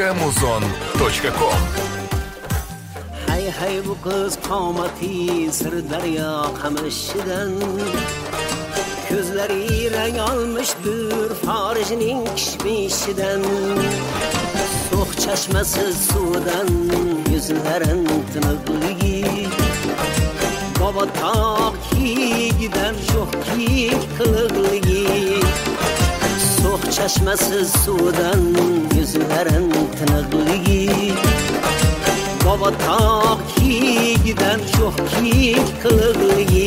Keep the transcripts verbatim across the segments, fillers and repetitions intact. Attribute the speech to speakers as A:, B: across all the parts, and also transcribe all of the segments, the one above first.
A: точка музон точка ком.
B: Hay hay bu kız qomati sir daryo qamishidan ko'zlari rang olmishdir farijning kishmishidan so'q chashmasiz suvdan yuzlarin tiniqligi baba tog' kiyigidan sho'x kiyik qiliqligi so'q chashmasiz suvdan yuzlarin tiniqligi baba tog' kiyigidan sho'x kiyik qiliqligi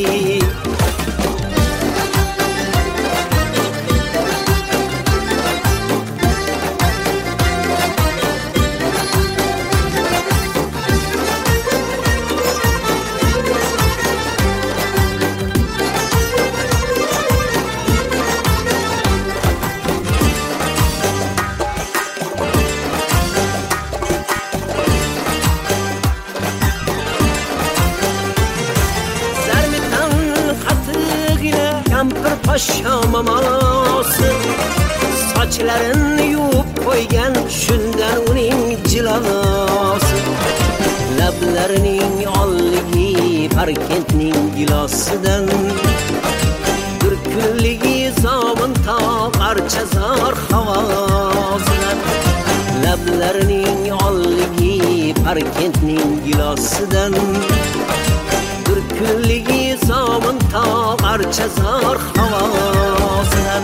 B: Şamaması saçlarını yuvib qo'ygan shundan uning jilolasi lablarining olligi Parkentning gilosidan bir kunligi zomin tog' archazor havosidan lablarining olligi Parkentning gilosidan bir kunligi zomin tog' archazor havosidan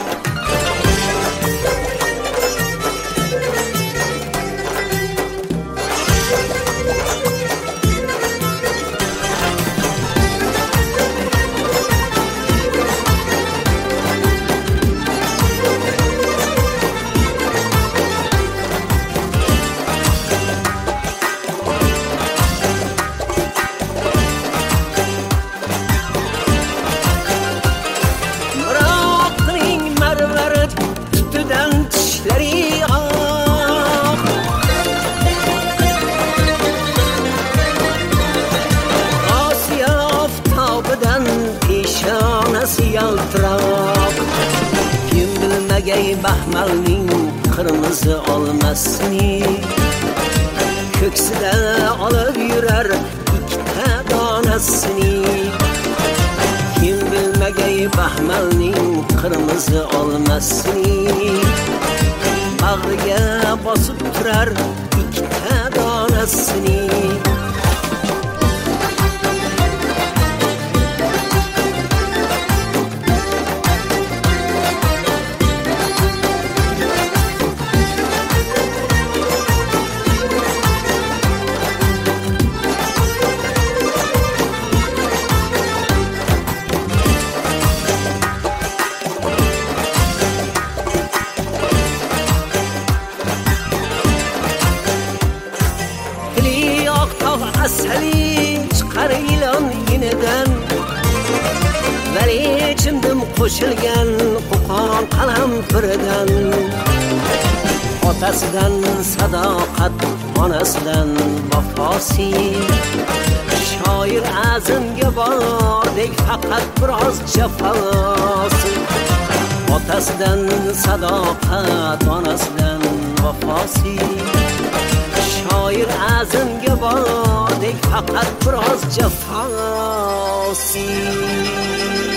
B: yaltiroq kim bilmagay baxmalning qirmizi olmasini ko'ksida olib yurar ikkita donasini kim bilmagay baxmalning qirmizi olmasini bag'riga bosib turar ikkita donasini asali chiqar ilon yinidan vali chimdim qo'shilgan qo'qon qalampiridan otasidan sadoqat onasidan vafosi shoir azmga bordek faqat biroz jafosi otasidan sadoqat onasidan vafosi shoir azmga bordek faqat biroz jafosi